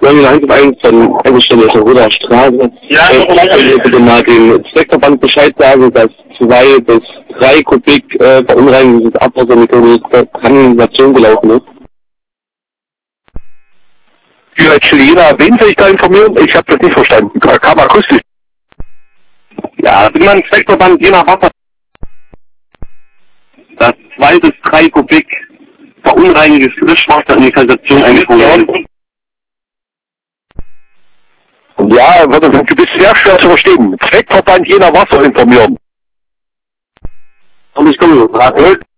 991 von Einstelle der Roder Straße. Ja, bitte mal den Zweckverband Bescheid sagen, dass 2 bis 3 Kubik verunreinigtes Abwasser mit der Kanalisation gelaufen ist. Für Chilena, wen soll ich da informieren? Ich habe das nicht verstanden. Kam akustisch. Ja, bin man Zweckverband je nach Wasser. Dass 2 bis 3 Kubik verunreinigtes Frischwasser in die Kanalisation eingeführt wird. Ja, du bist sehr schwer zu verstehen. Zweckverband jener Wasser informieren. Und ich komme